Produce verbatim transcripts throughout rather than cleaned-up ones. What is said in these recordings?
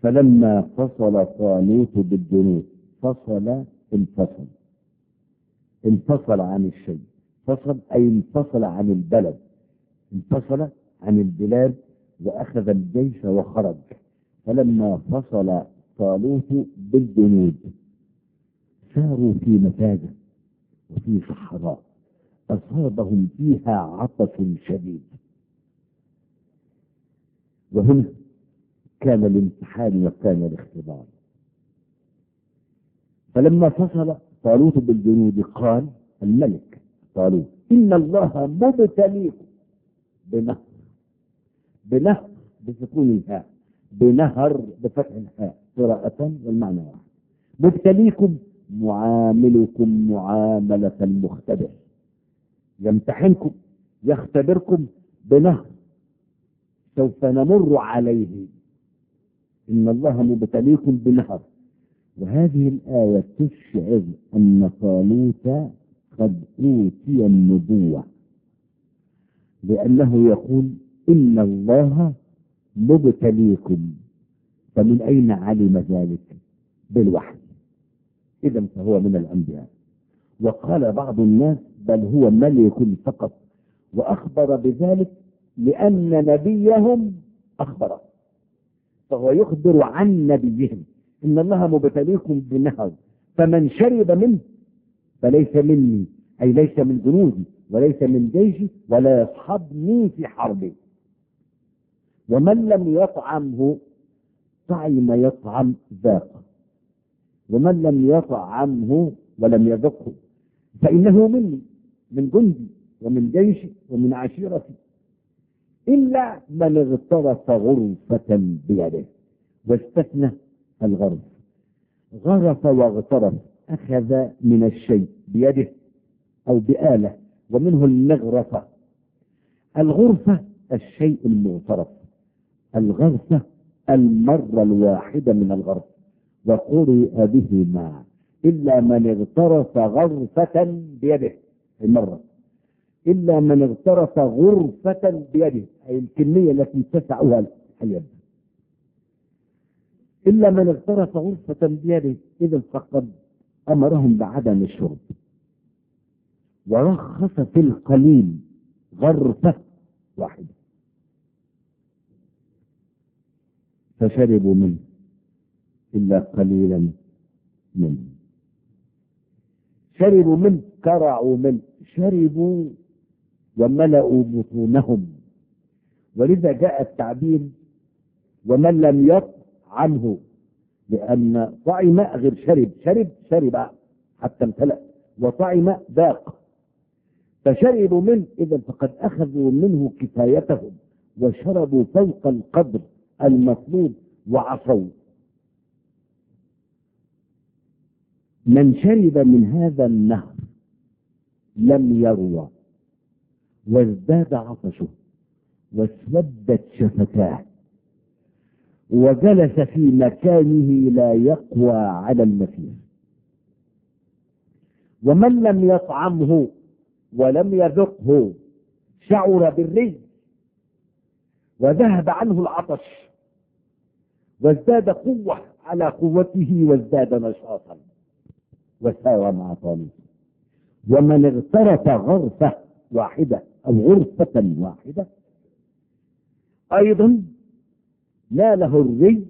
فلما فصل طالوت بالجنود، فصل انفصل انفصل عن الشيء، فصل أي انفصل عن البلد، انفصل عن البلاد وأخذ الجيش وخرج. فلما فصل طالوت بالجنود ساروا في مفازة وفي صحراء أصابهم فيها عطش شديد. وهنا كان الامتحان وكان الاختبار. فلما فصل طالوت بالجنود قال الملك طالوت: إن الله مبتليكم بنهر، بنهر بسكون الهاء، بنهر بفتح الهاء قراءة والمعنى واحد. مبتليكم معاملكم معاملة المختبر، يمتحنكم يختبركم بنهر سوف نمر عليه. إن الله مبتليكم بنهر. وهذه الآية تشعر أن طالوت قد أوتي النبوة، لأنه يقول إن الله مبتليكم. فمن أين علم ذلك؟ بالوحي. إذا فهو من الأنبياء. وقال بعض الناس بل هو ملك فقط، وأخبر بذلك لأن نبيهم أخبره، فهو يخبر عن نبيهم إن الله مبتليكم بنهر فمن شرب منه فليس مني، أي ليس من جنودي وليس من جيشي ولا يصحبني في حربي. ومن لم يطعمه طعم يطعم ذاق، ومن لم يطعمه ولم يذقه فإنه مني، من جندي ومن جيشي ومن عشيرتي، إلا من اغترف غرفة بيده. واستثنى الغرف، غرف واغترف، أخذ من الشيء بيده أو بآلة، ومنه المغرفة. الغرفة الشيء المغترف، الغرفة المرة الواحدة من الغرف. وقرئ به معا إلا من اغترف غرفة بيده، المرة، إلا من اغترف غرفة بيده، أي الكمية التي تسعها اليد. إلا من اغترف غرفة بيده، إذا فقد أمرهم بعدم الشرب. ورخص في القليل غرفة واحدة فشربوا منه إلا قليلا منه. شربوا منه، كرعوا منه، شربوا وملأوا بطونهم. ولذا جاء التعبير ومن لم يطعمه، لأن طعم غير شرب، شرب شرب حتى امتلأ، وطعم ذاق. فشربوا منه إذا فقد أخذوا منه كفايتهم وشربوا فوق القدر المطلوب وعصوا. من شرب من هذا النهر لم يروى وازداد عطشه واسودت شفتاه وجلس في مكانه لا يقوى على المسير. ومن لم يطعمه ولم يذقه شعر بالري وذهب عنه العطش وازداد قوة على قوته وازداد نشاطا وسار مع طالوت. ومن اغترف غرفة واحدة أو غرفة واحدة أيضا ناله الري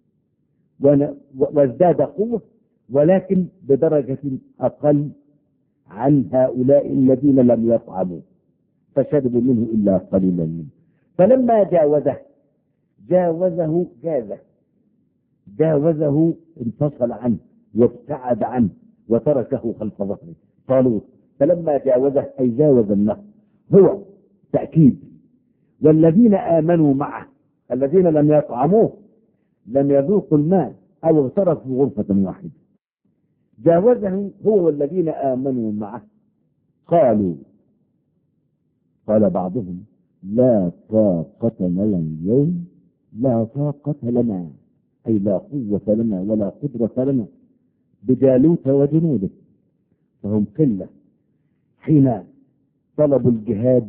وازداد قوة، ولكن بدرجة أقل عن هؤلاء الذين لم يطعموا فشربوا منه إلا قليلا منه. فلما جاوزه جاوزه جازه جاوزه انفصل عنه وابتعد عنه وتركه خلف ظهره طالوت. فلما جاوزه أي جاوز النهر، هو تأكيد. والذين آمنوا معه الذين لم يطعموه لم يذوقوا الماء أو اغترفوا غرفة واحدة، جاوزه هو والذين آمنوا معه. قالوا قال بعضهم لا طاقة لنا اليوم، لا طاقة لنا أي لا قوة لنا ولا قدرة لنا بجالوت وجنوده. فهم قلة حين طلبوا الجهاد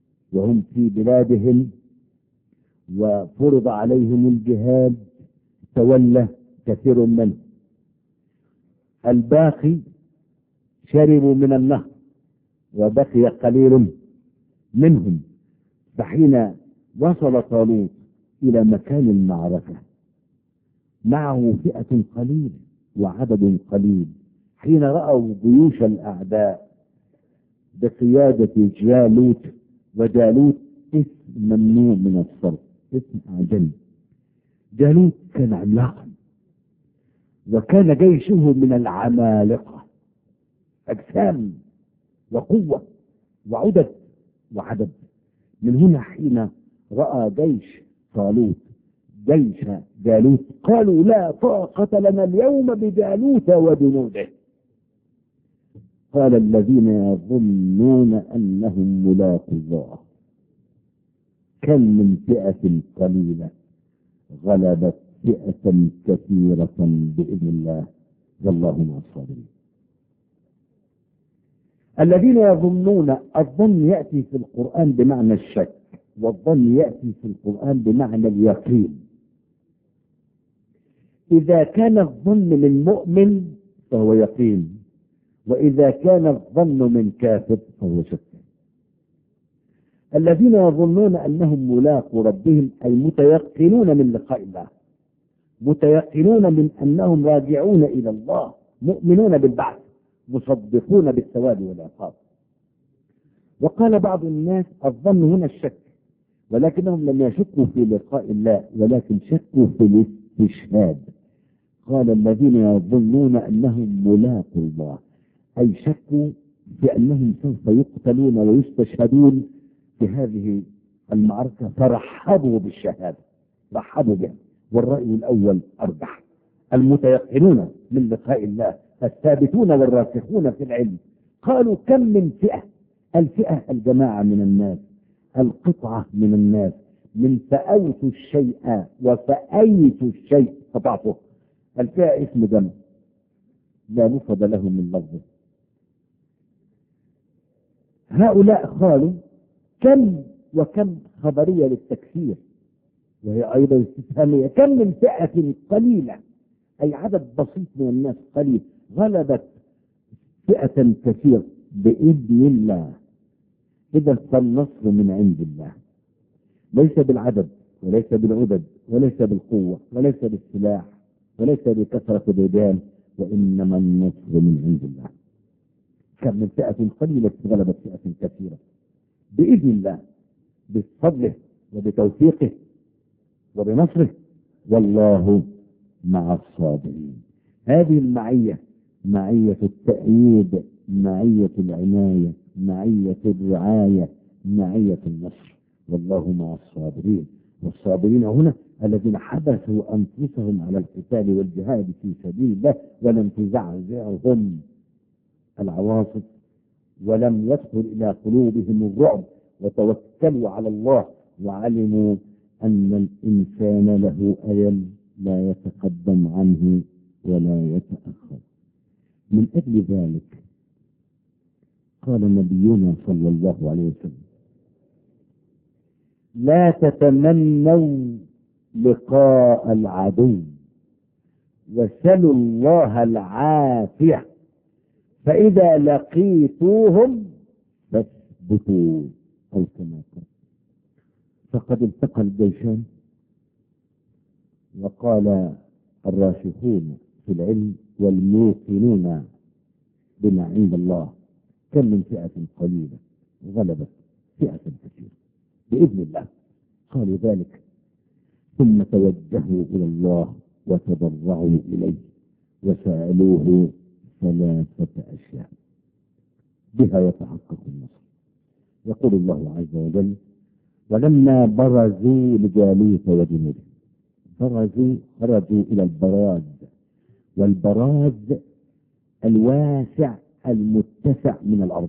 وهم في بلادهم وفرض عليهم الجهاد تولى كثير منهم، الباقي شربوا من النهر وبقي قليل منهم. فحين وصل طالوت إلى مكان المعركة معه فئة قليلة وعدد قليل، حين رأوا جيوش الأعداء بقيادة جالوت، وجالوت اسم ممنوع من الصرف، اسم أعجمي. جالوت كان عملاقا وكان جيشه من العمالقة، أجسام وقوة وعدد وعدد. من هنا حين رأى جيش طالوت جيش جالوت قالوا لا طاقة لنا اليوم بجالوت وجنوده. قال الذين يظنون أنهم ملاقو الله كم من فئة قليلة غلبت فئة كثيرة بإذن الله والله مع الصابرين. الذين يظنون، الظن يأتي في القرآن بمعنى الشك، والظن يأتي في القرآن بمعنى اليقين. إذا كان الظن من مؤمن فهو يقين، وإذا كان الظن من كافر فهو شك. الذين يظنون أنهم ملاقو ربهم أي متيقنون من لقاء الله، متيقنون من أنهم راجعون إلى الله، مؤمنون بالبعث، مصدقون بالثواب والعقاب. وقال بعض الناس الظن هنا الشك، ولكنهم لم يشكوا في لقاء الله ولكن شكوا في الاستشهاد. قال الذين يظنون أنهم ملاقو الله أي شكوا في أنهم سوف يقتلون ويستشهدون في هذه المعركة، فرحبوا بالشهادة، رحبوا بها. والرأي الأول أرجح، المتيقنون من لقاء الله الثابتون والراسخون في العلم. قالوا كم من فئة، الفئة الجماعة من الناس، القطعة من الناس، من فأوت الشيء وفأيت الشيء قطعته. الفئة اسم جمع لا مفرد له من لفظه. هؤلاء قالوا كم، وكم خبرية للتكثير وهي أيضا استفهامية. كم من فئة قليلة أي عدد بسيط من الناس قليل غلبت فئة كثيرة بإذن الله. إذا فالنصر من عند الله، ليس بالعدد وليس بالعدد وليس بالقوة وليس بالسلاح وليس بكثرة الرجال، وإنما النصر من عند الله. كم من فئة قليلة غلبت فئة كثيرة بإذن الله، بفضله وبتوفيقه وبنصره، والله مع الصابرين. هذه المعية معية التأييد، معية العناية، معية الرعاية، معية النصر، والله مع الصابرين. والصابرين هنا الذين حبسوا أنفسهم على القتال والجهاد في سبيل الله ولم تزعزعهم العواصف ولم يدخل إلى قلوبهم الرعب، وتوكلوا على الله وعلموا أن الإنسان له أجل لا يتقدم عنه ولا يتأخر. من أجل ذلك قال نبينا صلى الله عليه وسلم لا تتمنوا لقاء العدو وسلوا الله العافية، فإذا لقيتوهم فاثبتوا أو كما قال. فقد التقى الجيشان، وقال الراسخون في العلم والموقنون بما عند الله كم من فئة قليلة غلبت فئة كثيرة بإذن الله. قالوا ذلك ثم توجهوا إلى الله وتضرعوا إليه وسألوه ثلاثة أشياء بها يتحقق النصر. يقول الله عز وجل ولما برزوا لجالوت وجنوده، برزوا خرجوا إلى البراز، والبراز الواسع المتسع من الأرض.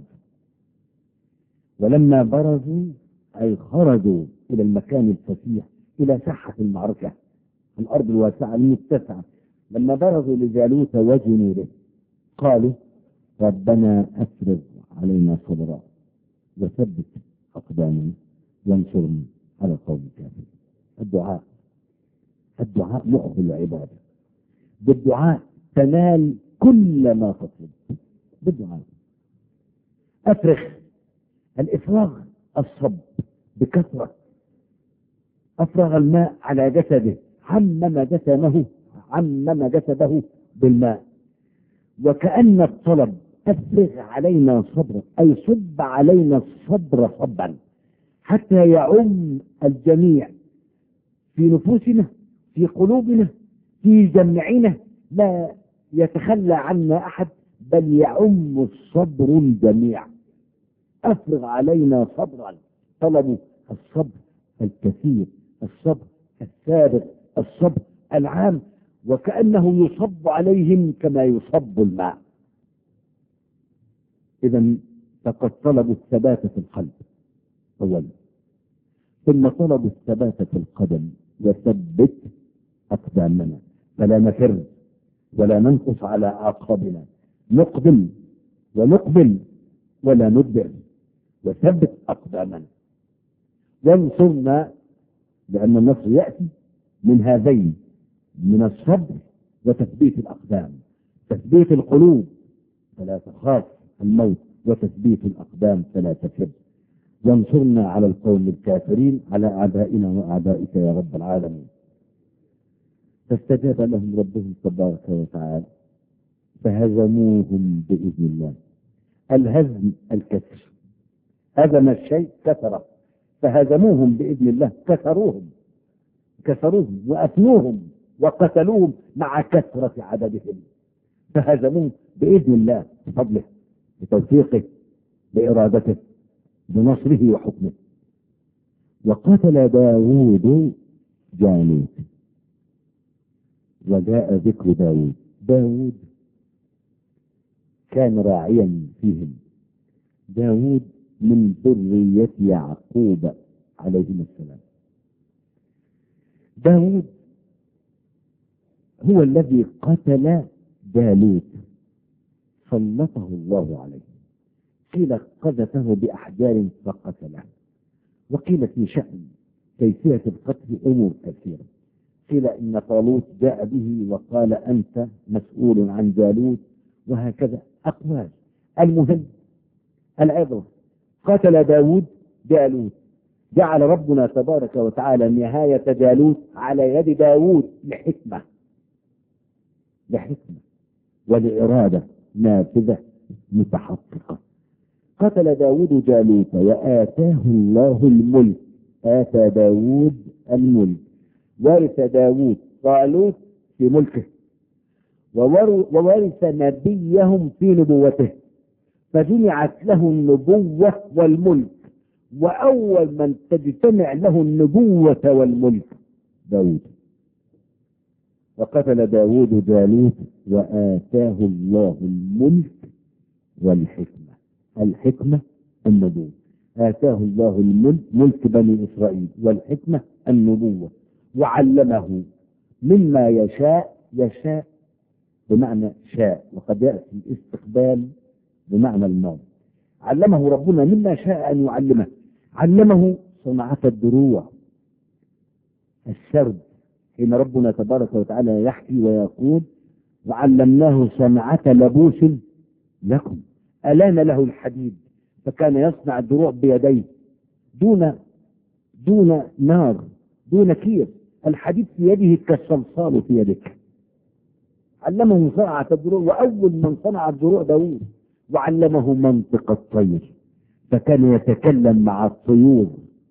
ولما برزوا أي خرجوا إلى المكان الفسيح، إلى ساحة المعركة، الأرض الواسعة المتسعة. لما برزوا لجالوت وجنوده قالوا ربنا أفرغ علينا صبرا وثبت أقدامنا وانصرنا على القوم الكافرين. الدعاء الدعاء مخ العبادة، بالدعاء تنال كل ما تطلب، بالدعاء. أفرغ، الإفراغ الصب بكثرة. أفرغ الماء على جسده، عمم جسمه عمم جسده بالماء. وكأن الطلب أفرغ علينا صبرا، أي صب علينا الصبر صبا حتى يعم الجميع في نفوسنا، في قلوبنا، في جمعنا، لا يتخلى عنا أحد، بل يعم الصبر الجميع. أفرغ علينا صبرا، طلبوا الصبر الكثير، الصبر الثابت، الصبر العام، وكأنه يصب عليهم كما يصب الماء. إذن فقد طلبوا الثبات في القلب أولا، ثم طلبوا الثبات في القدم، وثبت أقدامنا فلا نفر ولا ننقص على أعقابنا، نقدم ونقبل ولا ندبر، وثبت أقدامنا. وانصرنا، لأن النصر يأتي من هذين، من الصبر وتثبيت الأقدام. تثبيت القلوب فلا تخاف الموت، وتثبيت الأقدام فلا تفر. وانصرنا على القوم الكافرين، على أعدائنا وأعدائك يا رب العالمين. فاستجاب لهم ربهم تبارك وتعالى فهزموهم بإذن الله. الهزم الكسر، هزم الشيء كسره، فهزموهم بإذن الله، كسروهم كسروهم وأفنوهم وقتلوهم مع كثرة عددهم، فهزموهم بإذن الله، بفضله، بتوفيقه، بإرادته، بنصره وحكمه. وقتل داود جالوت. وجاء ذكر داود. داود كان راعيا فيهم. داود من ذرية يعقوب عليهما السلام. داود هو الذي قتل جالوت، سلطه الله عليه. قيل قذفه بأحجار فقتله، وقيل في شأن كيفية القتل أمور كثيرة. قيل إن طالوت جاء به وقال أنت مسؤول عن جالوت، وهكذا أقوال. المهم العبرة، قتل داود جالوت، جعل ربنا تبارك وتعالى نهاية جالوت على يد داود لحكمة لحكمة ولإرادة نافذة متحققة. قتل داود جالوت وآتاه الله الملك. آتى داود الملك، ورث داود طالوت في ملكه، وورث نبيهم في نبوته، فجمعت له النبوة والملك، وأول من تجتمع له النبوة والملك داود. وقتل داود جالوت وآتاه الله الملك والحكمة. الحكمة النبوة. آتاه الله الملك، ملك بني إسرائيل، والحكمة النبوة، وعلمه مما يشاء. يشاء بمعنى شاء، وقد يأتي الاستقبال بمعنى الماضي. علمه ربنا مما شاء أن يعلمه. علمه صنعة الدروع، السرد، حين ربنا تبارك وتعالى يحكي ويقول وعلمناه صنعة لبوس لكم. ألان له الحديد فكان يصنع الدروع بيديه، دون دون نار، دون كير. الحديد في يده كالصلصال في يدك. علمه صنعة الدروع، وأول من صنع الدروع داود. وعلمه منطق الطير فكان يتكلم مع الطيور.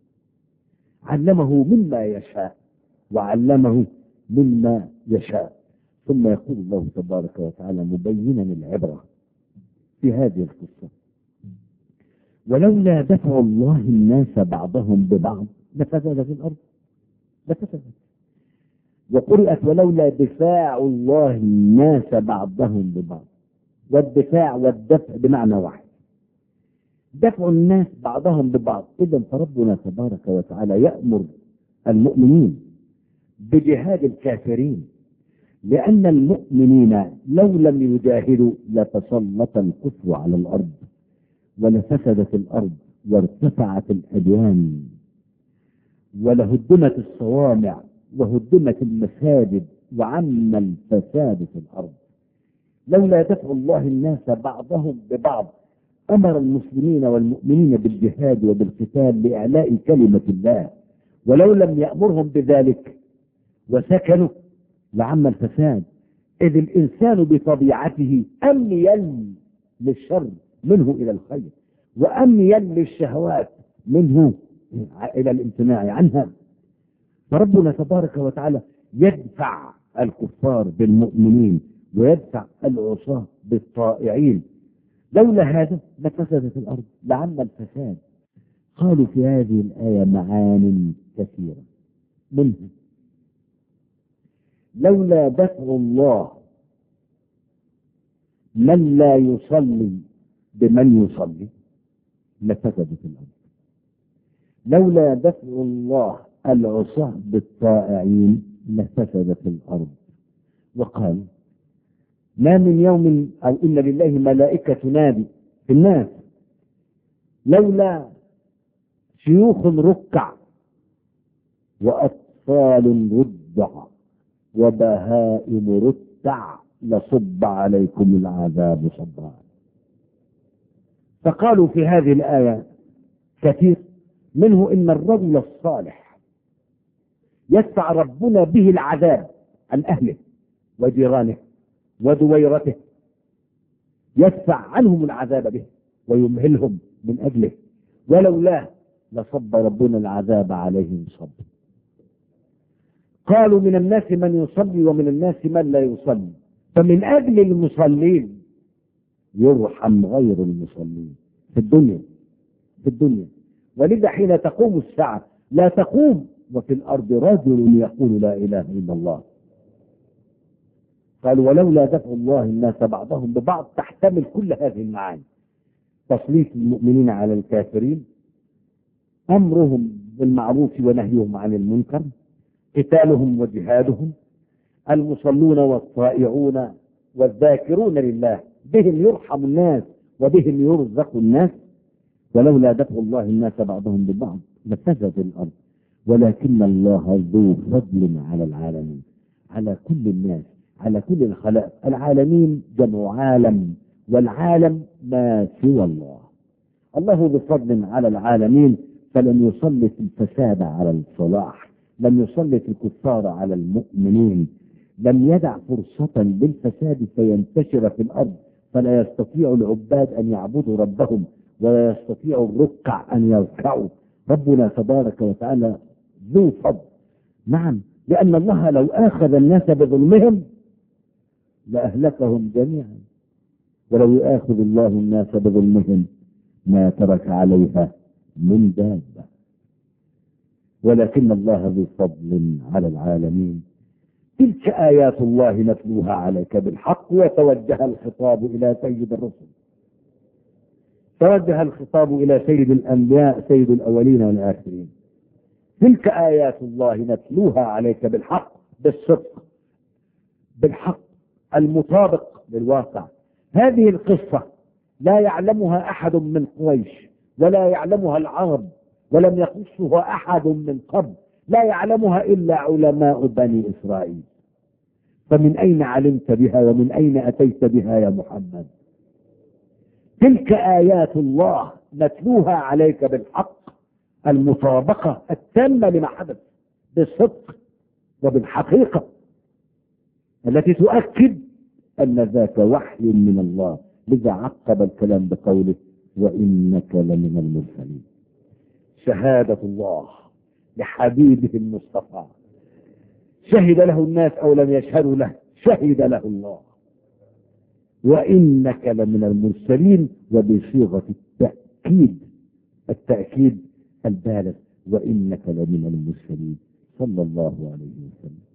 علمه مما يشاء، وعلمه مما يشاء. ثم يقول الله تبارك وتعالى مبينا العبرة في هذه القصة: ولولا دفع الله الناس بعضهم ببعض لفسدت الأرض. لفسدت. وقرأت ولولا دفاع الله الناس بعضهم ببعض. والدفاع والدفع بمعنى واحد، دفع الناس بعضهم ببعض. إذا فربنا تبارك وتعالى يأمر المؤمنين بجهاد الكافرين، لأن المؤمنين لو لم يجاهدوا لتسلط الكفر على الأرض، ولفسدت الأرض، وارتفعت الأديان، ولهدمت الصوامع، وهدمت المساجد وعم الفساد في الأرض. لولا دفع الله الناس بعضهم ببعض أمر المسلمين والمؤمنين بالجهاد وبالقتال لإعلاء كلمة الله، ولو لم يأمرهم بذلك وسكنوا لعم الفساد، إذ الإنسان بطبيعته أميل للشر منه إلى الخير، وأميل للشهوات منه إلى الامتناع عنها. فربنا تبارك وتعالى يدفع الكفار بالمؤمنين ويدفع العصاة بالطائعين. لولا هذا لفسدت الأرض لعم الفساد. قالوا في هذه الآية معان كثيرة، منها لولا دفع الله من لا يصلي بمن يصلي لفسدت الأرض. لولا دفع الله العصاة بالطائعين لفسدت الأرض. وقال ما من يوم أو إن لله ملائكة تنادي في الناس لولا شيوخ ركع وأطفال رضع وبهائم رتع لصب عليكم العذاب صبا. فقالوا في هذه الآية كثير، منه إن الرجل الصالح يدفع ربنا به العذاب عن أهله وجيرانه ودويرته، يدفع عنهم العذاب به ويمهلهم من أجله، ولولاه لصب ربنا العذاب عليهم صبا. قالوا من الناس من يصلي ومن الناس من لا يصلي، فمن أجل المصلين يرحم غير المصلين في الدنيا في الدنيا ولذا حين تقوم الساعة لا تقوم وفي الأرض رجل يقول لا إله إلا الله. قالوا ولولا دفع الله الناس بعضهم ببعض تحتمل كل هذه المعاني: تسليط المؤمنين على الكافرين، أمرهم بالمعروف ونهيهم عن المنكر، قتالهم وجهادهم، المصلون والطائعون والذاكرون لله، بهم يرحم الناس وبهم يرزق الناس. ولولا دفع الله الناس بعضهم ببعض لفسدت الأرض ولكن الله ذو فضل على العالمين، على كل الناس، على كل الخلائق. العالمين جمع عالم، والعالم ما سوى الله. الله ذو فضل على العالمين، فلم يسلط الفساد على الصلاح، لم يسلط الكفار على المؤمنين، لم يدع فرصة للفساد فينتشر في الأرض فلا يستطيع العباد أن يعبدوا ربهم ولا يستطيع الركع أن يركعوا. ربنا تبارك وتعالى ذو فضل، نعم، لأن الله لو آخذ الناس بظلمهم لأهلكهم جميعا، ولو يآخذ الله الناس بظلمهم ما ترك عليها من دابة، ولكن الله ذو فضل على العالمين. تلك آيات الله نتلوها عليك بالحق. وتوجه الخطاب إلى سيد الرسل، توجه الخطاب إلى سيد الأنبياء سيد الأولين والآخرين. تلك آيات الله نتلوها عليك بالحق، بالصدق، بالحق المطابق للواقع. هذه القصة لا يعلمها أحد من قريش ولا يعلمها العرب، ولم يقصها أحد من قبل، لا يعلمها إلا علماء بني إسرائيل. فمن أين علمت بها ومن أين أتيت بها يا محمد؟ تلك آيات الله نتلوها عليك بالحق، المطابقة التامة لما حدث بالصدق وبالحقيقة التي تؤكد أن ذاك وحي من الله. لذا عقب الكلام بقوله وإنك لمن المرسلين. شهادة الله لحبيبه المصطفى، شهد له الناس أو لم يشهدوا له، شهد له الله. وإنك لمن المرسلين، وبصيغة التأكيد، التأكيد البالغ، وإنك لمن المرسلين صلى الله عليه وسلم.